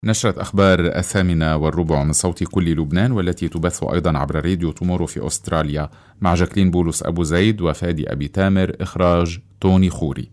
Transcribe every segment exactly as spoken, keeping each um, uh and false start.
نشرة أخبار الثامنة والربع من صوت كل لبنان، والتي تبث أيضا عبر راديو تومورو في أستراليا، مع جاكلين بولس أبو زيد وفادي أبي تامر. إخراج توني خوري.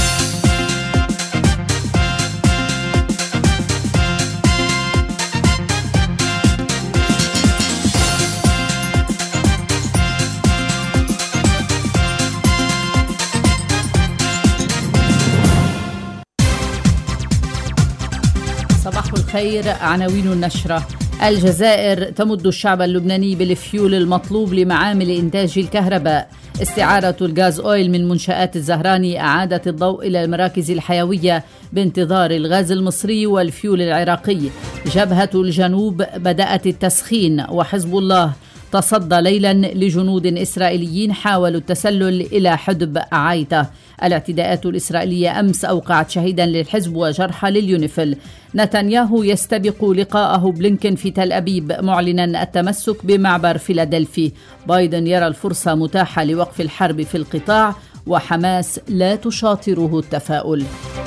صباح الخير. عناوين النشرة: الجزائر تمد الشعب اللبناني بالفيول المطلوب لمعامل إنتاج الكهرباء. استعارة الغاز أويل من منشآت الزهراني أعادت الضوء إلى المراكز الحيوية بانتظار الغاز المصري والفيول العراقي. جبهة الجنوب بدأت التسخين، وحزب الله تصدى ليلا لجنود إسرائيليين حاولوا التسلل إلى حدب عايته. الاعتداءات الإسرائيلية أمس أوقعت شهيدا للحزب وجرحى لليونيفيل. نتنياهو يستبق لقاءه بلينكن في تل أبيب معلنا التمسك بمعبر فيلادلفي. بايدن يرى الفرصة متاحة لوقف الحرب في القطاع، وحماس لا تشاطره التفاؤل.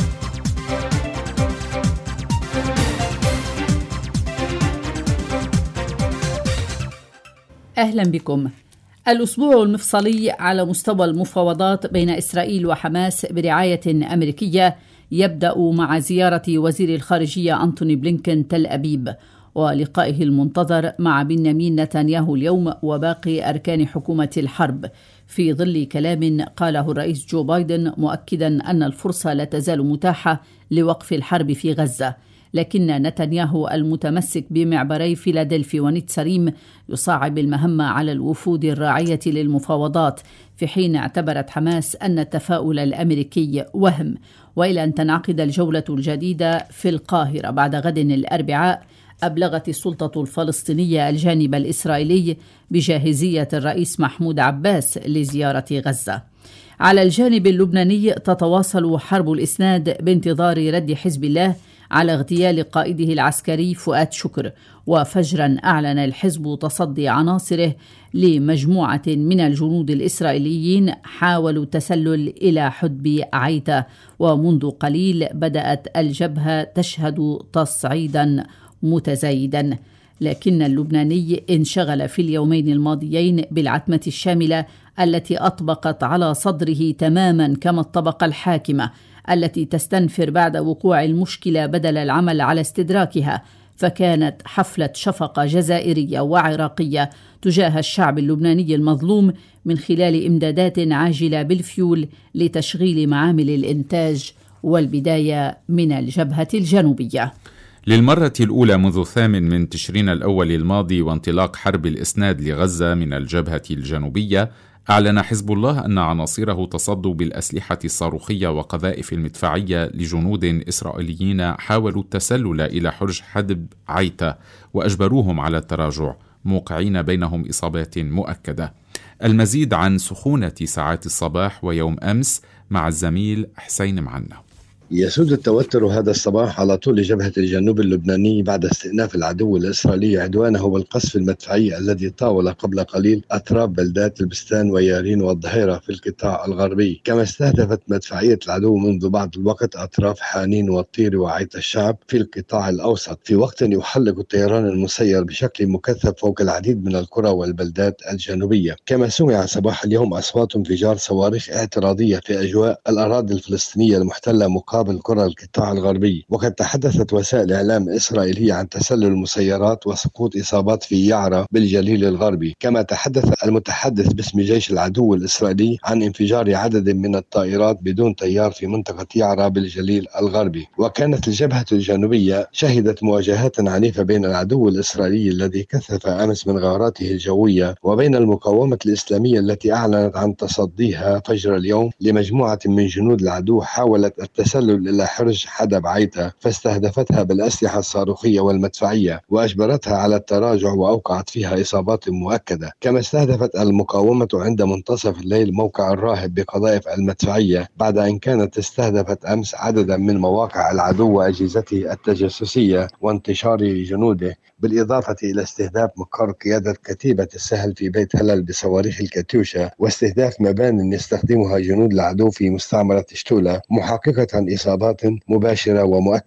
أهلا بكم. الأسبوع المفصلي على مستوى المفاوضات بين إسرائيل وحماس برعاية أمريكية يبدأ مع زيارة وزير الخارجية أنتوني بلينكن تل أبيب ولقائه المنتظر مع بنيامين نتنياهو اليوم وباقي أركان حكومة الحرب، في ظل كلام قاله الرئيس جو بايدن مؤكدا أن الفرصة لا تزال متاحة لوقف الحرب في غزة. لكن نتنياهو المتمسك بمعبري فيلادلفي ونتسريم يصعب المهمة على الوفود الراعية للمفاوضات، في حين اعتبرت حماس أن التفاؤل الأمريكي وهم. وإلى أن تنعقد الجولة الجديدة في القاهرة بعد غد الأربعاء، أبلغت السلطة الفلسطينية الجانب الإسرائيلي بجاهزية الرئيس محمود عباس لزيارة غزة. على الجانب اللبناني تتواصل حرب الإسناد بانتظار رد حزب الله على اغتيال قائده العسكري فؤاد شكر. وفجرا أعلن الحزب تصدي عناصره لمجموعة من الجنود الإسرائيليين حاولوا التسلل إلى حدب عيته. ومنذ قليل بدأت الجبهة تشهد تصعيدا متزايدا، لكن اللبناني انشغل في اليومين الماضيين بالعتمة الشاملة التي أطبقت على صدره تماما كما الطبقة الحاكمة التي تستنفر بعد وقوع المشكلة بدل العمل على استدراكها. فكانت حفلة شفقة جزائرية وعراقية تجاه الشعب اللبناني المظلوم من خلال إمدادات عاجلة بالفيول لتشغيل معامل الإنتاج، والبداية من الجبهة الجنوبية. للمرة الأولى منذ الثامن من تشرين الأول الماضي وانطلاق حرب الإسناد لغزة من الجبهة الجنوبية، أعلن حزب الله أن عناصره تصدوا بالأسلحة الصاروخية وقذائف المدفعية لجنود إسرائيليين حاولوا التسلل إلى حرج حدب عيته وأجبروهم على التراجع، موقعين بينهم إصابات مؤكدة. المزيد عن سخونة ساعات الصباح ويوم أمس مع الزميل حسين معنا. يسود التوتر هذا الصباح على طول جبهة الجنوب اللبناني بعد استئناف العدو الإسرائيلي عدوانه بالقصف المدفعي الذي طاول قبل قليل أطراف بلدات البستان ويارين والظهيرة في القطاع الغربي، كما استهدفت مدفعية العدو منذ بعض الوقت أطراف حانين والطير وعيت الشعب في القطاع الأوسط، في وقت يحلق الطيران المسير بشكل مكثف فوق العديد من القرى والبلدات الجنوبية. كما سمع صباح اليوم أصوات انفجار صواريخ اعتراضية في أجواء الأراضي الفلسطينية المحتلة مقابل قرى القطاع الغربي. وقد تحدثت وسائل إعلام إسرائيلية عن تسلل المسيرات وسقوط إصابات في يعرة بالجليل الغربي. كما تحدث المتحدث باسم جيش العدو الإسرائيلي عن انفجار عدد من الطائرات بدون طيار في منطقة يعرة بالجليل الغربي. وكانت الجبهة الجنوبية شهدت مواجهات عنيفة بين العدو الإسرائيلي الذي كثف أمس من غاراته الجوية وبين المقاومة الإسلامية التي أعلنت عن تصديها فجر اليوم لمجموعة من جنود العدو حاولت التسلل إلى حرج حدب عيته، فاستهدفتها بالأسلحة الصاروخية والمدفعية وأجبرتها على التراجع وأوقعت فيها إصابات مؤكدة. كما استهدفت المقاومة عند منتصف الليل موقع الراهب بقذائف المدفعية بعد أن كانت استهدفت أمس عددا من مواقع العدو وأجهزته التجسسية وانتشار جنوده، بالإضافة إلى استهداف مقر قيادة كتيبة السهل في بيت هلال بصواريخ الكاتيوشا، واستهداف مبان يستخدمها جنود العدو في مستعمرة شتولة، محققة إصابات مباشرة ومؤكدة.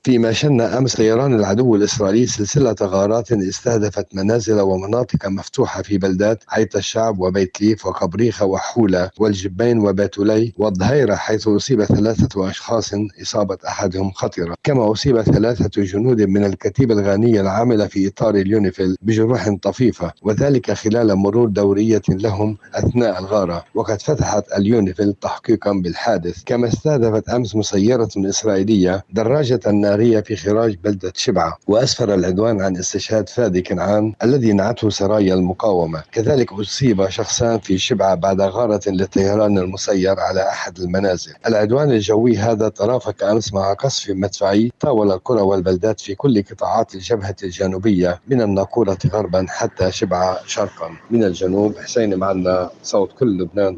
فيما شن أمس طيران العدو الإسرائيلي سلسلة غارات استهدفت منازل ومناطق مفتوحة في بلدات عيت الشعب وبيت ليف وقبريخة وحولة والجبين وبيتولي والظهيرة، حيث أصيب ثلاثة أشخاص إصابة أحدهم خطيرة. كما أصيب ثلاثة جنود من الكتيبة الغانية العاملة في إطار اليونيفيل بجروح طفيفة، وذلك خلال مرور دورية لهم أثناء الغارة. وقد فتحت اليونيفيل تحقيقا بالحادث. كما استهدفت أمس مسيرة إسرائيلية دراجة نارية في خراج بلدة شبعة، وأسفر العدوان عن استشهاد فادي كنعان الذي نعته سرايا المقاومة. كذلك أصيب شخصان في شبعة بعد غارة للطيران المسير على أحد المنازل. العدوان الجوي هذا ترافق أمس مع قصف مدفعي طاول القرى والبلدات في كل قطاعات الجبهة الجنوبية من الناقورة غربا حتى شبعة شرقا. من الجنوب حسين معنا، صوت كل لبنان.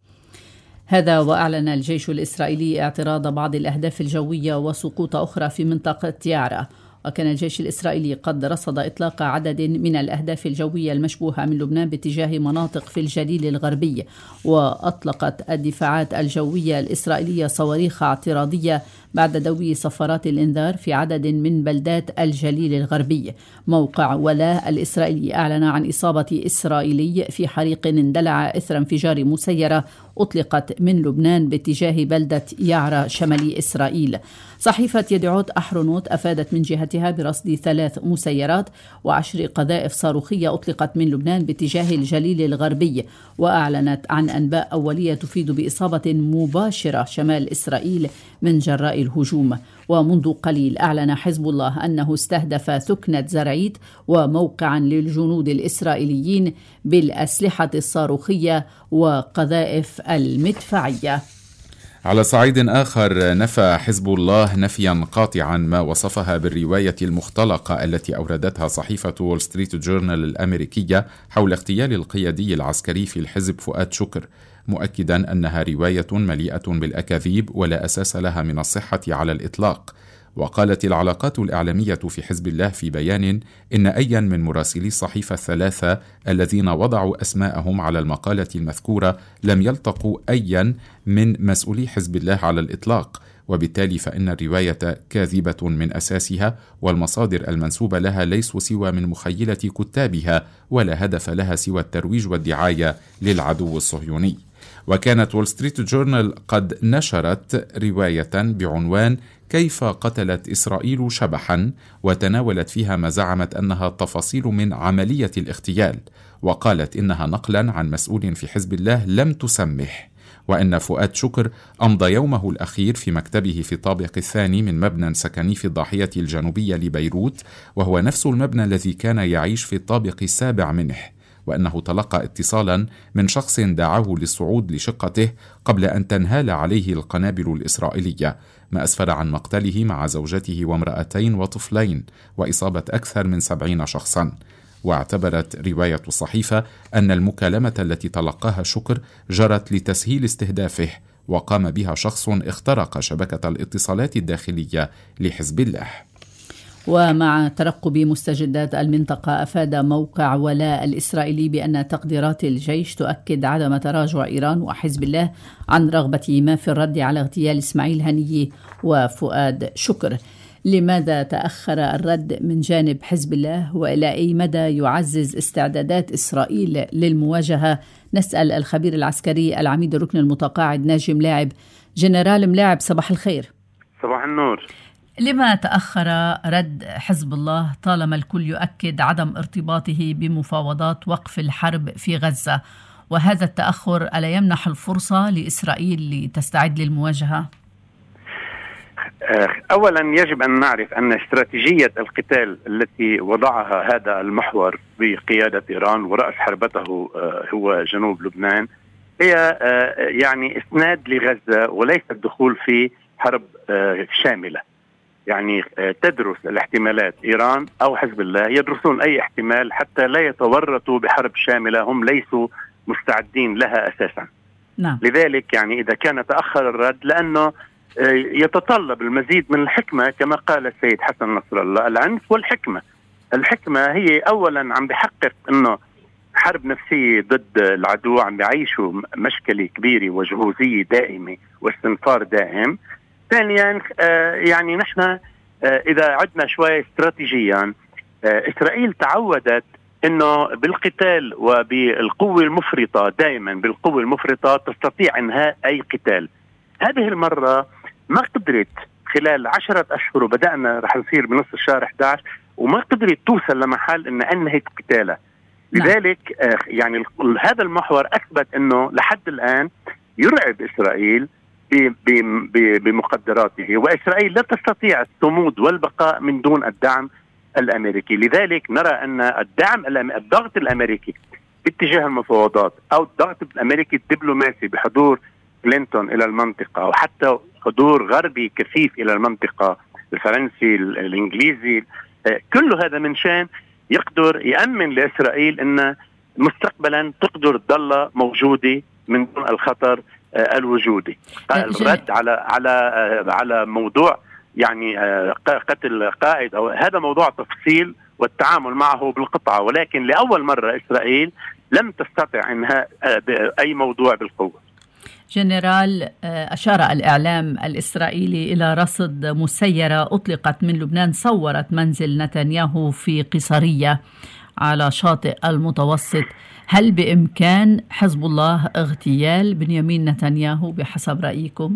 هذا وأعلن الجيش الإسرائيلي اعتراض بعض الأهداف الجوية وسقوط أخرى في منطقة يارا. وكان الجيش الإسرائيلي قد رصد إطلاق عدد من الأهداف الجوية المشبوهة من لبنان باتجاه مناطق في الجليل الغربي. وأطلقت الدفاعات الجوية الإسرائيلية صواريخ اعتراضية بعد دوي صفارات الإنذار في عدد من بلدات الجليل الغربي. موقع ولاء الإسرائيلي أعلن عن إصابة إسرائيلي في حريق اندلع إثر انفجار مسيرة أطلقت من لبنان باتجاه بلدة يعرى شمالي إسرائيل. صحيفة يدعوت أحرنوت أفادت من جهتها برصد ثلاث مسيرات وعشر قذائف صاروخية أطلقت من لبنان باتجاه الجليل الغربي. وأعلنت عن أنباء أولية تفيد بإصابة مباشرة شمال إسرائيل من جراء الهجوم. ومنذ قليل أعلن حزب الله أنه استهدف ثكنة زرعيت وموقعا للجنود الإسرائيليين بالأسلحة الصاروخية وقذائف المدفعية. على صعيد آخر، نفى حزب الله نفيا قاطعا ما وصفها بالرواية المختلقة التي أوردتها صحيفة وول ستريت جورنال الأمريكية حول اغتيال القيادي العسكري في الحزب فؤاد شكر، مؤكدا أنها رواية مليئة بالأكاذيب ولا أساس لها من الصحة على الإطلاق. وقالت العلاقات الإعلامية في حزب الله في بيان إن أيا من مراسلي الصحيفة الثلاثة الذين وضعوا أسماءهم على المقالة المذكورة لم يلتقوا أيا من مسؤولي حزب الله على الإطلاق، وبالتالي فإن الرواية كاذبة من أساسها، والمصادر المنسوبة لها ليسوا سوى من مخيلة كتابها ولا هدف لها سوى الترويج والدعاية للعدو الصهيوني. وكانت وول ستريت جورنال قد نشرت رواية بعنوان كيف قتلت إسرائيل شبحا، وتناولت فيها ما زعمت أنها تفاصيل من عملية الاغتيال، وقالت إنها نقلا عن مسؤول في حزب الله لم تسمح، وأن فؤاد شكر أمضى يومه الأخير في مكتبه في الطابق الثاني من مبنى سكني في الضاحية الجنوبية لبيروت، وهو نفس المبنى الذي كان يعيش في الطابق السابع منه، وأنه تلقى اتصالا من شخص دعاه للصعود لشقته قبل أن تنهال عليه القنابل الإسرائيلية، ما أسفر عن مقتله مع زوجته وامرأتين وطفلين وإصابة أكثر من سبعين شخصا. واعتبرت رواية الصحيفة أن المكالمة التي تلقاها شكر جرت لتسهيل استهدافه، وقام بها شخص اخترق شبكة الاتصالات الداخلية لحزب الله. ومع ترقب مستجدات المنطقة، أفاد موقع ولاء الإسرائيلي بأن تقديرات الجيش تؤكد عدم تراجع إيران وحزب الله عن رغبة ما في الرد على اغتيال إسماعيل هنية وفؤاد شكر. لماذا تأخر الرد من جانب حزب الله، وإلى أي مدى يعزز استعدادات إسرائيل للمواجهة؟ نسأل الخبير العسكري العميد الركن المتقاعد ناجي ملاعب. جنرال ملاعب، صباح الخير. صباح النور. لما تأخر رد حزب الله طالما الكل يؤكد عدم ارتباطه بمفاوضات وقف الحرب في غزة، وهذا التأخر ألا يمنح الفرصة لإسرائيل لتستعد للمواجهة؟ أولا يجب أن نعرف أن استراتيجية القتال التي وضعها هذا المحور بقيادة إيران ورأس حربته هو جنوب لبنان هي يعني إسناد لغزة وليس الدخول في حرب شاملة. يعني تدرس الاحتمالات، إيران أو حزب الله يدرسون أي احتمال حتى لا يتورطوا بحرب شاملة هم ليسوا مستعدين لها أساسا. نعم. لذلك يعني إذا كان تأخر الرد لأنه يتطلب المزيد من الحكمة، كما قال السيد حسن نصر الله، العنف والحكمة. الحكمة هي أولا عم بحقق أنه حرب نفسية ضد العدو، عم بيعيشوا مشكلة كبيرة وجهوزية دائمة واستنفار دائم. ثانيا يعني نحن إذا عدنا شوي استراتيجيا، إسرائيل تعودت أنه بالقتال وبالقوة المفرطة، دائما بالقوة المفرطة تستطيع إنهاء أي قتال. هذه المرة ما قدرت خلال عشرة أشهر، وبدأنا رح نصير بنص الشهر أحد عشر، وما قدرت توصل لمحل أن أنهت قتالها. لذلك يعني هذا المحور أثبت أنه لحد الآن يرعب إسرائيل بمقدراته، وإسرائيل لا تستطيع الصمود والبقاء من دون الدعم الأمريكي. لذلك نرى أن الدعم الضغط الأمريكي باتجاه المفاوضات أو الضغط الأمريكي الدبلوماسي بحضور كلينتون إلى المنطقة، وحتى حضور غربي كثيف إلى المنطقة، الفرنسي الإنجليزي، كل هذا من شان يقدر يأمن لإسرائيل أن مستقبلا تقدر تظل موجودة من دون الخطر الوجودي. الرد على على على موضوع يعني قتل قائد، أو هذا موضوع تفصيل والتعامل معه بالقطعة، ولكن لأول مرة إسرائيل لم تستطع إنهاء أي موضوع بالقوة. جنرال، أشار الإعلام الإسرائيلي إلى رصد مسيرة أطلقت من لبنان صورت منزل نتنياهو في قيصرية على شاطئ المتوسط. هل بإمكان حزب الله اغتيال بنيامين نتنياهو بحسب رأيكم؟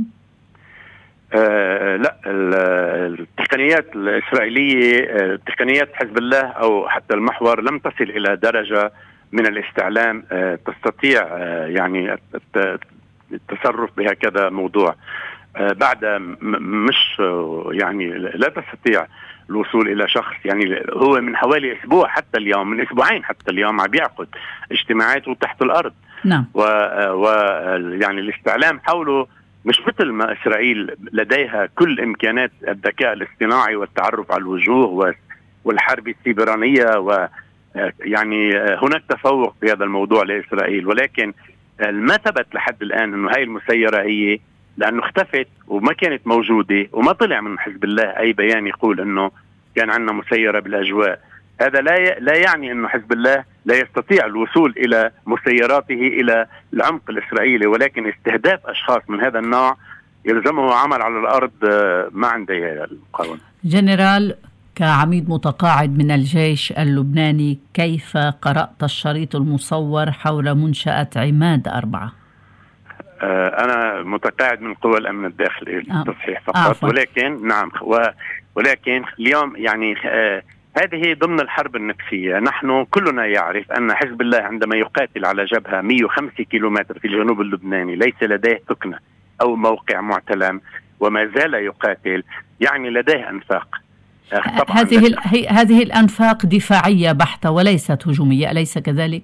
آه لا، التقنيات الإسرائيلية، تقنيات حزب الله أو حتى المحور لم تصل إلى درجة من الاستعلام آه تستطيع آه يعني التصرف بهكذا موضوع. آه بعد مش يعني لا تستطيع الوصول إلى شخص. يعني هو من حوالي أسبوع حتى اليوم، من أسبوعين حتى اليوم عم بيعقد اجتماعاته تحت الأرض. نعم. و يعني الاستعلام حوله مش مثل ما إسرائيل لديها كل إمكانات الذكاء الاصطناعي والتعرف على الوجوه والحرب السيبرانية، ويعني هناك تفوق في هذا الموضوع لإسرائيل، ولكن ما ثبت لحد الآن أنه هاي المسيرة هي، لأنه اختفت وما كانت موجودة، وما طلع من حزب الله أي بيان يقول أنه كان عندنا مسيرة بالأجواء. هذا لا لا يعني أنه حزب الله لا يستطيع الوصول إلى مسيراته إلى العمق الإسرائيلي، ولكن استهداف أشخاص من هذا النوع يلزمه عمل على الأرض ما عنده المقاومة. جنرال، كعميد متقاعد من الجيش اللبناني، كيف قرأت الشريط المصور حول منشأة عماد أربعة؟ أنا متقاعد من قوى الأمن الداخلي للتصحيح فقط. آه ولكن نعم ولكن اليوم يعني آه هذه ضمن الحرب النفسية. نحن كلنا يعرف أن حزب الله عندما يقاتل على جبهة مئة وخمسة كيلومتر في الجنوب اللبناني ليس لديه سكنة أو موقع معتلم وما زال يقاتل، يعني لديه أنفاق. هذه هذه الأنفاق دفاعية بحتة وليست هجومية، أليس كذلك؟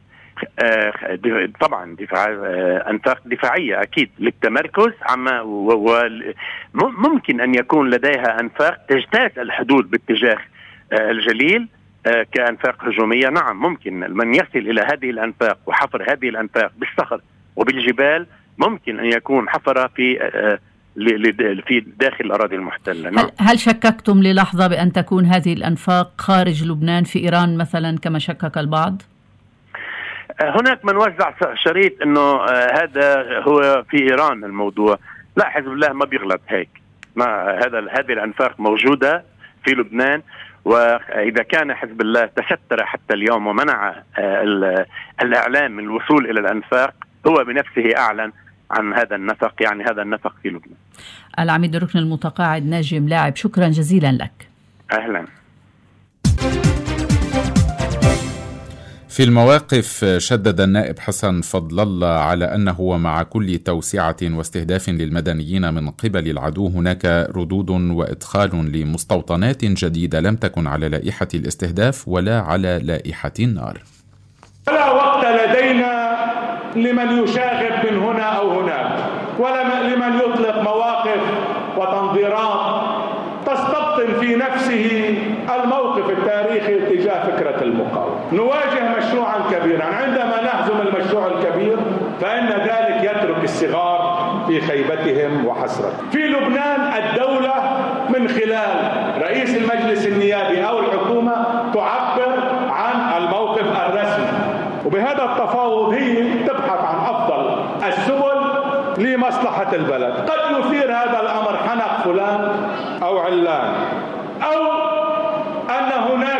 طبعا دفاع أنفاق دفاعية أكيد للتمركز عما، وممكن أن يكون لديها أنفاق تجتاز الحدود باتجاه الجليل كأنفاق هجومية. نعم ممكن من يصل إلى هذه الأنفاق وحفر هذه الأنفاق بالصخر وبالجبال، ممكن أن يكون حفر في في داخل الأراضي المحتلة. نعم. هل, هل شككتم للحظة بأن تكون هذه الأنفاق خارج لبنان في إيران مثلا كما شكك البعض؟ هناك من وزع شريط أنه هذا هو في إيران الموضوع. لا، حزب الله ما بيغلط هيك. ما هذا هذه الأنفاق موجودة في لبنان، وإذا كان حزب الله تستر حتى اليوم ومنع الإعلام من الوصول إلى الأنفاق، هو بنفسه أعلن عن هذا النفق، يعني هذا النفق في لبنان. العميد الركن المتقاعد ناجي ملاعب، شكرا جزيلا لك. أهلا. في المواقف شدد النائب حسن فضل الله على أنه ومع كل توسعة واستهداف للمدنيين من قبل العدو هناك ردود وإدخال لمستوطنات جديدة لم تكن على لائحة الاستهداف ولا على لائحة النار. ولا وقت لدينا لمن يشاغب من هنا أو هناك، ولا لمن يطلق مواقف وتنظيرات تستبطن في نفسه الموقف التاريخي تجاه فكرة المقاومة. نواجه مشروعا كبيرا، عندما نهزم المشروع الكبير فإن ذلك يترك الصغار في خيبتهم وحسرتهم. في لبنان الدولة من خلال رئيس المجلس النيابي أو الحكومة تعبر عن الموقف الرسمي، وبهذا التفاوض هي تبحث عن أفضل السبل لمصلحة البلد. قد يثير هذا الأمر حنق فلان أو علان،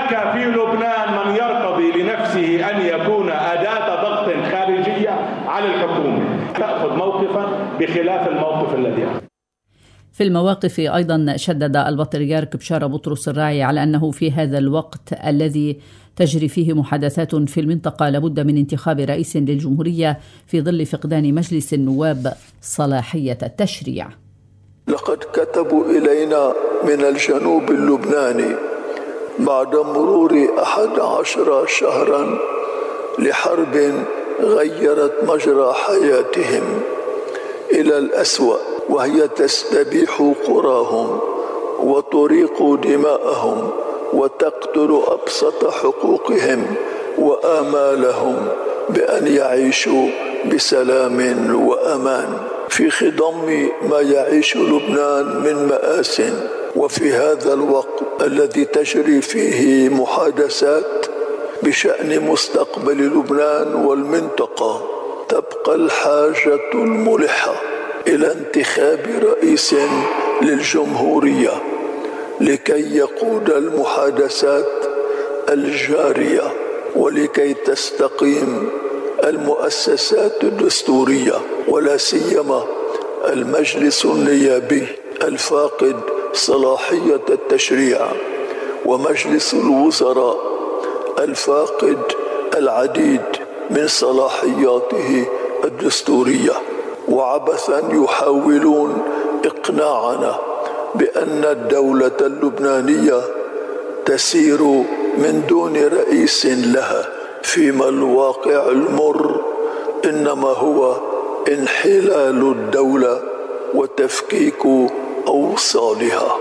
هناك في لبنان من يرتضي لنفسه أن يكون أداة ضغط خارجية على الحكومة تأخذ موقفا بخلاف الموقف الذي أخذ. في المواقف أيضا شدد البطريرك بشارة بطرس الراعي على أنه في هذا الوقت الذي تجري فيه محادثات في المنطقة لابد من انتخاب رئيس للجمهورية في ظل فقدان مجلس النواب صلاحية التشريع. لقد كتبوا إلينا من الجنوب اللبناني بعد مرور أحد عشر شهرا لحرب غيرت مجرى حياتهم إلى الأسوأ، وهي تستبيح قراهم وتريق دماءهم وتقتل أبسط حقوقهم وآمالهم بأن يعيشوا بسلام وأمان في خضم ما يعيش لبنان من مآسٍ. وفي هذا الوقت الذي تجري فيه محادثات بشأن مستقبل لبنان والمنطقة، تبقى الحاجة الملحة إلى انتخاب رئيس للجمهورية لكي يقود المحادثات الجارية ولكي تستقيم المؤسسات الدستورية، ولا سيما المجلس النيابي الفاقد صلاحية التشريع ومجلس الوزراء الفاقد العديد من صلاحياته الدستورية. وعبثا يحاولون إقناعنا بأن الدولة اللبنانية تسير من دون رئيس لها، فيما الواقع المر إنما هو انحلال الدولة وتفكيك أوصالها.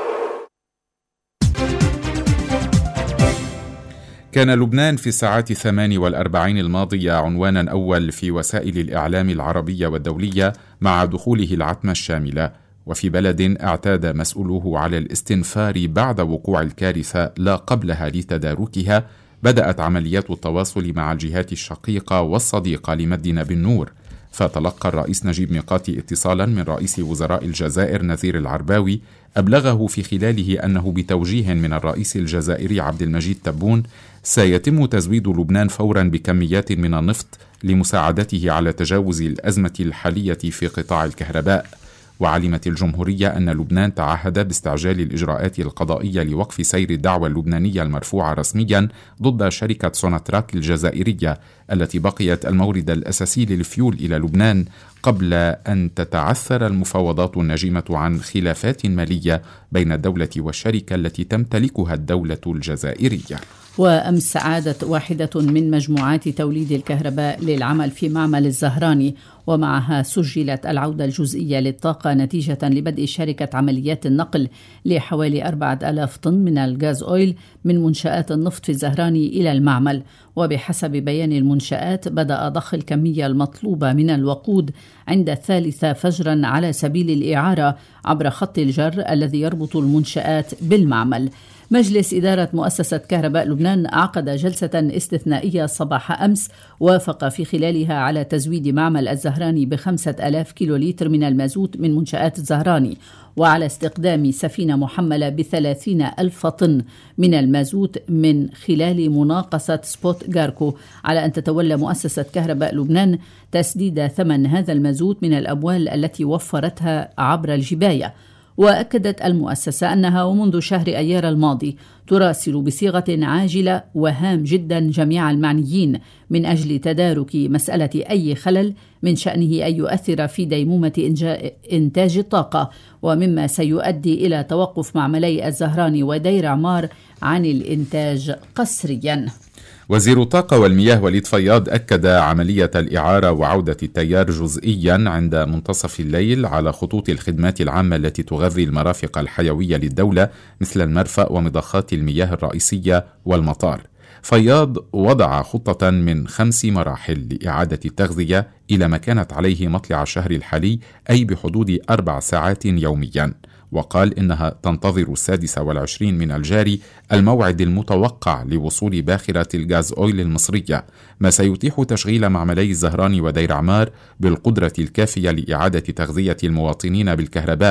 كان لبنان في الساعات الثمان والأربعين الماضية عنوانا أول في وسائل الإعلام العربية والدولية مع دخوله العتمة الشاملة، وفي بلد اعتاد مسؤولوه على الاستنفار بعد وقوع الكارثة لا قبلها لتداركها، بدأت عمليات التواصل مع الجهات الشقيقة والصديقة لمدنا بالنور. فتلقى الرئيس نجيب ميقاتي اتصالا من رئيس وزراء الجزائر نذير العرباوي أبلغه في خلاله أنه بتوجيه من الرئيس الجزائري عبد المجيد تبون سيتم تزويد لبنان فورا بكميات من النفط لمساعدته على تجاوز الأزمة الحالية في قطاع الكهرباء. وعلمت الجمهورية أن لبنان تعهد باستعجال الإجراءات القضائية لوقف سير الدعوى اللبنانية المرفوعة رسميا ضد شركة سوناتراك الجزائرية التي بقيت المورد الأساسي للفيول إلى لبنان قبل أن تتعثر المفاوضات الناجمة عن خلافات مالية بين الدولة والشركة التي تمتلكها الدولة الجزائرية. وأمس عادت واحدة من مجموعات توليد الكهرباء للعمل في معمل الزهراني، ومعها سجلت العودة الجزئية للطاقة نتيجة لبدء شركة عمليات النقل لحوالي أربعة آلاف طن من الغاز أويل من منشآت النفط في الزهراني إلى المعمل. وبحسب بيان المنشآت بدأ ضخ الكمية المطلوبة من الوقود عند الثالثة فجرا على سبيل الإعارة عبر خط الجر الذي يربط المنشآت بالمعمل. مجلس إدارة مؤسسة كهرباء لبنان عقد جلسة استثنائية صباح أمس وافق في خلالها على تزويد معمل الزهراني بخمسة آلاف كيلوليتر من المازوت من منشآت الزهراني، وعلى استخدام سفينة محملة بثلاثين ألف طن من المازوت من خلال مناقصة سبوت غاركو، على أن تتولى مؤسسة كهرباء لبنان تسديد ثمن هذا المازوت من الأموال التي وفرتها عبر الجباية. وأكدت المؤسسة أنها ومنذ شهر أيار الماضي تراسل بصيغة عاجلة وهام جدا جميع المعنيين من أجل تدارك مسألة أي خلل من شأنه أن يؤثر في ديمومة إنتاج الطاقة، ومما سيؤدي إلى توقف معملي الزهراني ودير عمار عن الإنتاج قسريا. وزير الطاقة والمياه وليد فياض أكد عملية الإعارة وعودة التيار جزئيا عند منتصف الليل على خطوط الخدمات العامة التي تغذي المرافق الحيوية للدولة مثل المرفأ ومضخات المياه الرئيسية والمطار. فياض وضع خطة من خمس مراحل لإعادة التغذية إلى ما كانت عليه مطلع الشهر الحالي، أي بحدود أربع ساعات يوميا، وقال إنها تنتظر السادس والعشرين من الجاري الموعد المتوقع لوصول باخرة الغاز أويل المصرية، ما سيتيح تشغيل معملي الزهراني ودير عمار بالقدرة الكافية لإعادة تغذية المواطنين بالكهرباء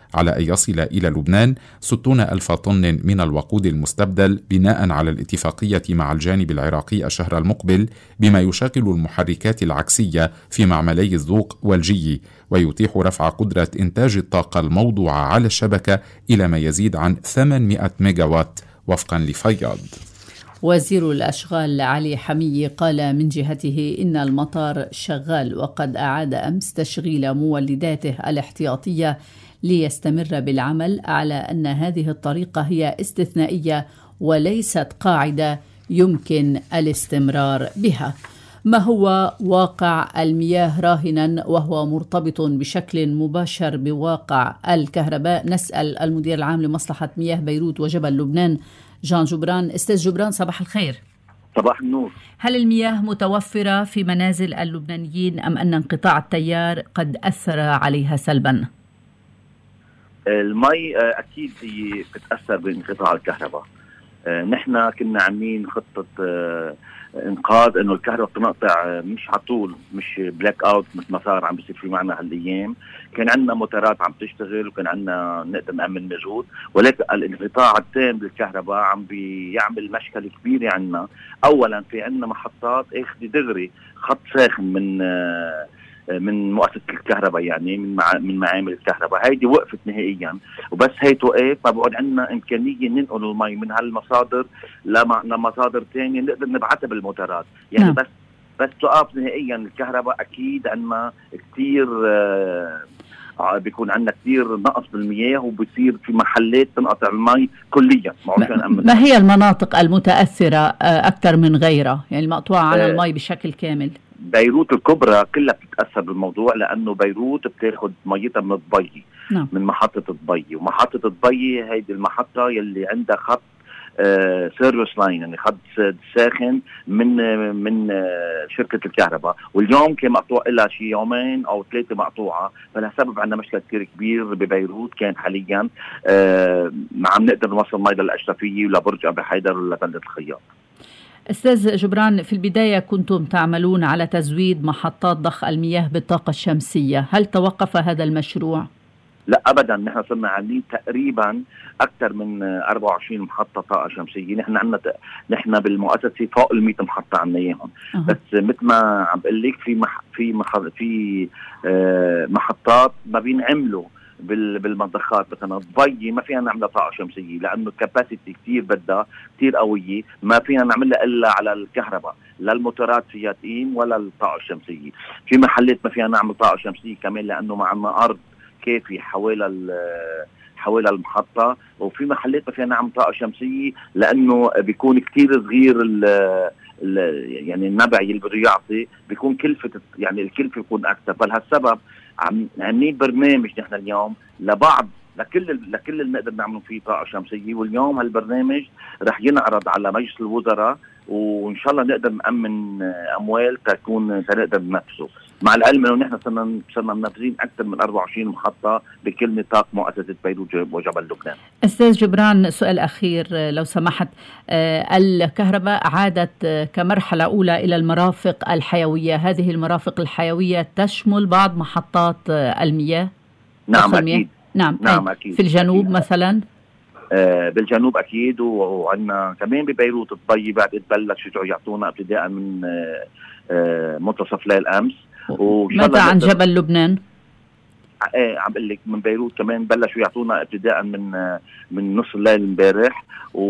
على أن يصل إلى لبنان ستون ألف طن من الوقود المستبدل بناء على الاتفاقية مع الجانب العراقي الشهر المقبل، بما يشغل المحركات العكسية في معملي الذوق والجي، ويتيح رفع قدرة إنتاج الطاقة الموضوعة على الشبكة إلى ما يزيد عن ثمانمائة ميجاوات وفقا لفياض. وزير الأشغال علي حمية قال من جهته إن المطار شغال، وقد أعاد أمس تشغيل مولداته الاحتياطية ليستمر بالعمل، على أن هذه الطريقة هي استثنائية وليست قاعدة يمكن الاستمرار بها. ما هو واقع المياه راهنا وهو مرتبط بشكل مباشر بواقع الكهرباء؟ نسأل المدير العام لمصلحة مياه بيروت وجبل لبنان جان جبران. أستاذ جبران، صباح الخير. صباح النور. هل المياه متوفرة في منازل اللبنانيين أم أن انقطاع التيار قد أثر عليها سلبا؟ المي أكيد هي بتأثر بانقطاع الكهرباء. نحن كنا عاملين خطة انقاذ انه الكهرباء تنقطع مش على طول، مش بلاك اوت مثل ما صار عم بيصير في معنا هالايام. كان عندنا موتورات عم تشتغل وكان عندنا نقدر نأمن مجهود، ولكن الانقطاع التام بالكهرباء عم بيعمل مشكلة كبيرة عندنا. اولا في عندنا محطات اخذ دغري خط ساخن من من مؤسسة الكهرباء، يعني من مع من معامل الكهرباء، هيدي وقفت نهائيا. وبس هي توقف ما بقعد عندنا إمكانية ننقل المي من هالمصادر لمصادر تانية نقدر نبعثها بالموتورات، يعني نعم. بس بس توقف نهائيا الكهرباء. أكيد عندنا كتير آه بيكون عندنا كتير نقص بالمياه، وبصير في محلات تنقطع المي كليا. ما, ما هي المناطق المتأثرة أكثر من غيرها، يعني المقطوعة عن آه المي بشكل كامل؟ بيروت الكبرى كلها بتتأثر بالموضوع، لأنه بيروت بتاخد ميتها من الضبي، نعم. من محطة الضبي، ومحطة الضبي هيدي المحطة يلي عندها خط آه سيرفيس لاين، يعني خط ساخن من آه من آه شركة الكهرباء. واليوم كان مقطوع لها شي يومين أو ثلاثة مقطوعة، فلسبب عندنا مشكلة كتير كبير ببيروت. كان حاليا آه ما عم نقدر نوصل مي للأشرفية ولا برج أبي حيدر ولا بلدة الخياط. أستاذ جبران، في البداية كنتم تعملون على تزويد محطات ضخ المياه بالطاقة الشمسية، هل توقف هذا المشروع؟ لا أبدا، نحن صرنا عاملين تقريبا أكثر من أربعة وعشرين محطة طاقة شمسية. نحن عندنا ت... نحن بالمؤسسة فوق ال مئة محطة عنا إياهم. أه. بس مثل ما عم بقول لك في مح... في مح... في آه محطات ما بينعملوا بالمضخات. مثلا ضبي ما فينا نعملها طاقة شمسية لأنه الكاباسيتي كتير بدها كتير قوية، ما فينا نعملها إلا على الكهرباء، لا الموتورات فيها تقيم ولا الطاقة الشمسية. في محلات ما فينا نعمل طاقة شمسية كمان لأنه ما عندنا أرض كافي حوالي حوالي المحطة، وفي محلات ما فينا نعمل طاقة شمسية لأنه بيكون كتير صغير ال يعني النبع اللي بده يعطي، بيكون كلفة، يعني الكلفة بيكون أكثر. فلهالسبب عم عاملين برنامج نحن اليوم لبعض لكل لكل اللي نقدر نعمله فيه طاقة شمسية. واليوم هالبرنامج رح ينعرض على مجلس الوزراء، وإن شاء الله نقدر نأمن أموال تكون تنقدر ننفذه. مع العلم إنه نحن صرنا صرنا منفذين أكثر من أربعة وعشرين محطة بكل نطاق مؤسسة بيروت وجبل لبنان. أستاذ جبران، سؤال أخير لو سمحت. الكهرباء عادت كمرحلة أولى إلى المرافق الحيوية، هذه المرافق الحيوية تشمل بعض محطات المياه؟ نعم أكيد. نعم, نعم أكيد. في الجنوب أكيد. مثلا آه بالجنوب أكيد، وعندنا كمان ببيروت الضبي بعد تبلش يعطونا ابتداء من آه آه منتصف ليل أمس. ماذا عن جبل لبنان؟ ايه عم بقول لك من بيروت كمان بلشوا يعطونا ابتداء من آه من نص الليل امبارح.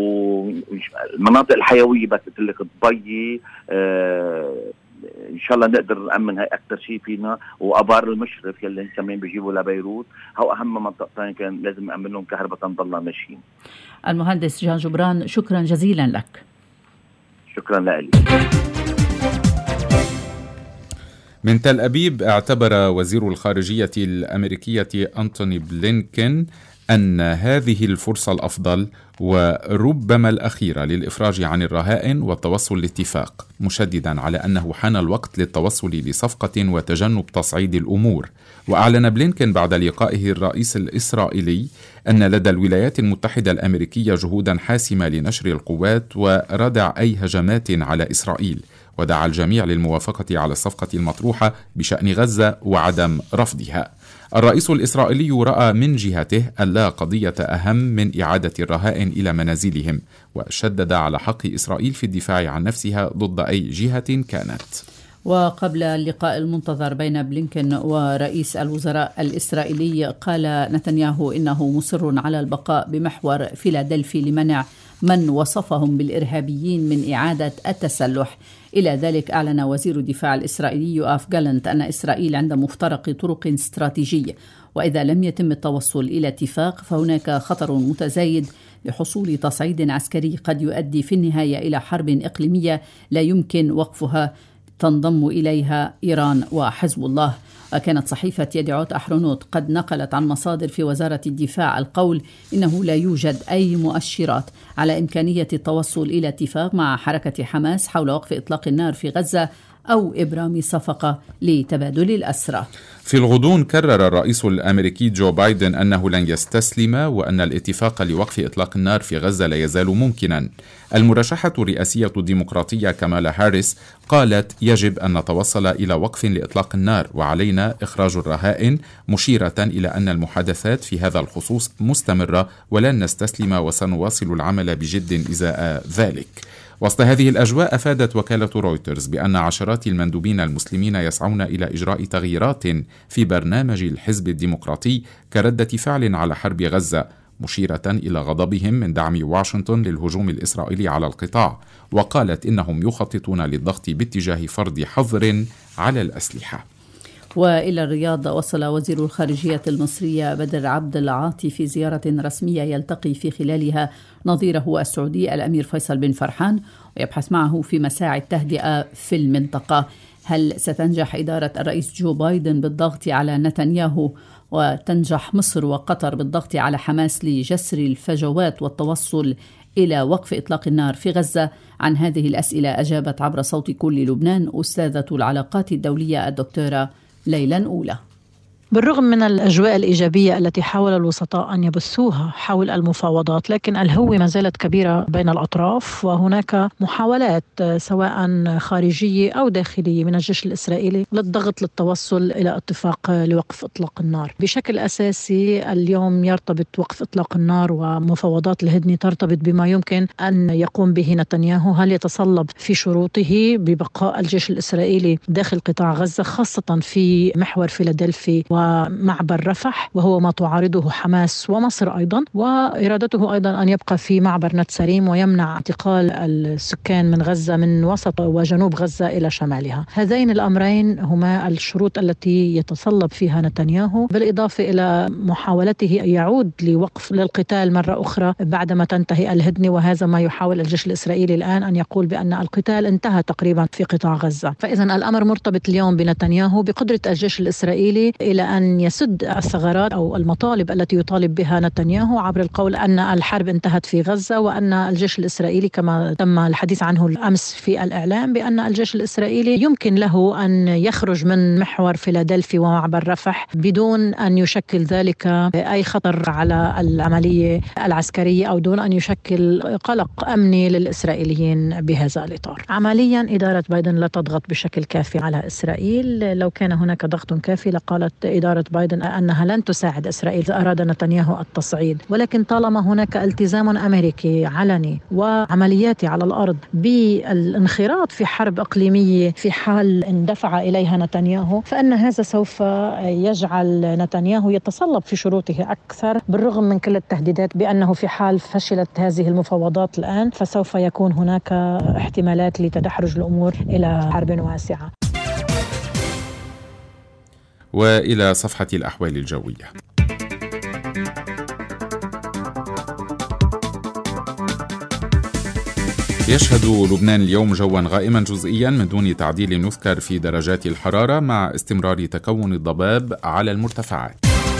والمناطق الحيوية بس قلت لك الضبي آه ان شاء الله نقدر نأمن هاي اكثر شيء فينا، وابار المشرف يلي كمان بيجيبوا لبيروت، هو اهم منطقتين كان لازم نأمن لهم كهرباء تنضلنا ماشيين. المهندس جان جبران، شكرا جزيلا لك. شكرا لك. من تل أبيب، اعتبر وزير الخارجية الأمريكية أنتوني بلينكن أن هذه الفرصة الأفضل وربما الأخيرة للإفراج عن الرهائن والتوصل لاتفاق، مشددا على أنه حان الوقت للتوصل لصفقة وتجنب تصعيد الأمور. وأعلن بلينكن بعد لقائه الرئيس الإسرائيلي أن لدى الولايات المتحدة الأمريكية جهودا حاسمة لنشر القوات وردع أي هجمات على إسرائيل، ودعا الجميع للموافقة على الصفقة المطروحة بشأن غزة وعدم رفضها. الرئيس الإسرائيلي رأى من جهته أن لا قضية أهم من إعادة الرهائن إلى منازلهم، وشدد على حق إسرائيل في الدفاع عن نفسها ضد أي جهة كانت. وقبل اللقاء المنتظر بين بلينكن ورئيس الوزراء الإسرائيلي، قال نتنياهو إنه مصر على البقاء بمحور فيلادلفي لمنع من وصفهم بالإرهابيين من إعادة التسلح. إلى ذلك أعلن وزير الدفاع الإسرائيلي يوآف جالنت أن إسرائيل عند مفترق طرق استراتيجية، وإذا لم يتم التوصل إلى اتفاق فهناك خطر متزايد لحصول تصعيد عسكري قد يؤدي في النهاية إلى حرب إقليمية لا يمكن وقفها تنضم إليها إيران وحزب الله. وكانت صحيفة يدعوت أحرونوت قد نقلت عن مصادر في وزارة الدفاع القول إنه لا يوجد أي مؤشرات على إمكانية التوصل إلى اتفاق مع حركة حماس حول وقف إطلاق النار في غزة أو إبرام صفقة لتبادل الأسرى. في الغضون كرر الرئيس الأمريكي جو بايدن أنه لن يستسلم وأن الاتفاق لوقف إطلاق النار في غزة لا يزال ممكنا. المرشحة الرئاسية الديمقراطية كامالا هاريس قالت يجب أن نتوصل إلى وقف لإطلاق النار وعلينا إخراج الرهائن، مشيرة إلى أن المحادثات في هذا الخصوص مستمرة ولن نستسلم وسنواصل العمل بجد إزاء ذلك. وسط هذه الأجواء أفادت وكالة رويترز بأن عشرات المندوبين المسلمين يسعون إلى إجراء تغييرات في برنامج الحزب الديمقراطي كردة فعل على حرب غزة، مشيرة إلى غضبهم من دعم واشنطن للهجوم الإسرائيلي على القطاع، وقالت إنهم يخططون للضغط باتجاه فرض حظر على الأسلحة. وإلى الرياض، وصل وزير الخارجية المصرية بدر عبد العاطي في زيارة رسمية يلتقي في خلالها نظيره السعودي الأمير فيصل بن فرحان، ويبحث معه في مساعي التهدئة في المنطقة. هل ستنجح إدارة الرئيس جو بايدن بالضغط على نتنياهو، وتنجح مصر وقطر بالضغط على حماس لجسر الفجوات والتوصل إلى وقف إطلاق النار في غزة؟ عن هذه الأسئلة أجابت عبر صوت كل لبنان أستاذة العلاقات الدولية الدكتورة ليلى أولى. بالرغم من الأجواء الإيجابية التي حاول الوسطاء أن يبثوها حول المفاوضات، لكن الهوة ما زالت كبيرة بين الأطراف، وهناك محاولات سواء خارجية أو داخلية من الجيش الإسرائيلي للضغط للتوصل إلى اتفاق لوقف إطلاق النار. بشكل أساسي اليوم يرتبط وقف إطلاق النار ومفاوضات الهدنة ترتبط بما يمكن أن يقوم به نتنياهو. هل يتصلب في شروطه ببقاء الجيش الإسرائيلي داخل قطاع غزة، خاصة في محور فيلادلفي ومعبر رفح، وهو ما تعارضه حماس ومصر أيضا، وإرادته أيضا أن يبقى في معبر نتساريم ويمنع انتقال السكان من غزة من وسط وجنوب غزة إلى شمالها. هذين الأمرين هما الشروط التي يتصلب فيها نتنياهو، بالإضافة إلى محاولته أن يعود لوقف للقتال مرة أخرى بعدما تنتهي الهدنة، وهذا ما يحاول الجيش الإسرائيلي الآن أن يقول بأن القتال انتهى تقريبا في قطاع غزة. فإذا الأمر مرتبط اليوم بنتنياهو بقدرة الجيش الإسرائيلي إلى أن يسد الثغرات أو المطالب التي يطالب بها نتنياهو عبر القول أن الحرب انتهت في غزة، وأن الجيش الإسرائيلي كما تم الحديث عنه الأمس في الإعلام بأن الجيش الإسرائيلي يمكن له أن يخرج من محور فيلادلفي ومعبر رفح بدون أن يشكل ذلك أي خطر على العملية العسكرية أو دون أن يشكل قلق أمني للإسرائيليين بهذا الإطار. عمليا إدارة بايدن لا تضغط بشكل كافي على إسرائيل. لو كان هناك ضغط كافي لقالت إدارة بايدن أنها لن تساعد إسرائيل إذا أراد نتنياهو التصعيد، ولكن طالما هناك التزام أمريكي علني وعمليات على الأرض بالانخراط في حرب إقليمية في حال اندفع إليها نتنياهو، فإن هذا سوف يجعل نتنياهو يتصلب في شروطه أكثر، بالرغم من كل التهديدات بأنه في حال فشلت هذه المفاوضات الآن فسوف يكون هناك احتمالات لتدحرج الأمور إلى حرب واسعة. وإلى صفحة الأحوال الجوية. يشهد لبنان اليوم جوا غائما جزئيا من دون تعديل يذكر في درجات الحرارة، مع استمرار تكون الضباب على المرتفعات.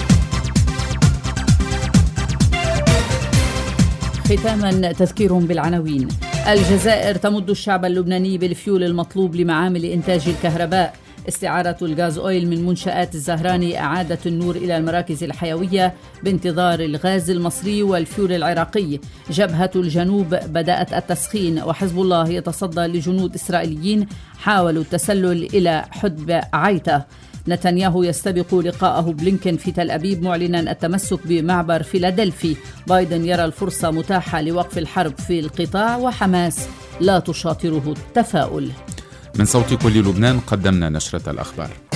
ختاما تذكير بالعناوين. الجزائر تمد الشعب اللبناني بالفيول المطلوب لمعامل إنتاج الكهرباء. استعارة الغاز أويل من منشآت الزهراني أعادت النور إلى المراكز الحيوية بانتظار الغاز المصري والفيول العراقي. جبهة الجنوب بدأت التسخين، وحزب الله يتصدى لجنود إسرائيليين حاولوا التسلل إلى حدب عيتة. نتنياهو يستبق لقاءه بلينكن في تل أبيب معلنا التمسك بمعبر فيلادلفي. بايدن يرى الفرصة متاحة لوقف الحرب في القطاع وحماس لا تشاطره التفاؤل. من صوت كل لبنان قدمنا نشرة الأخبار.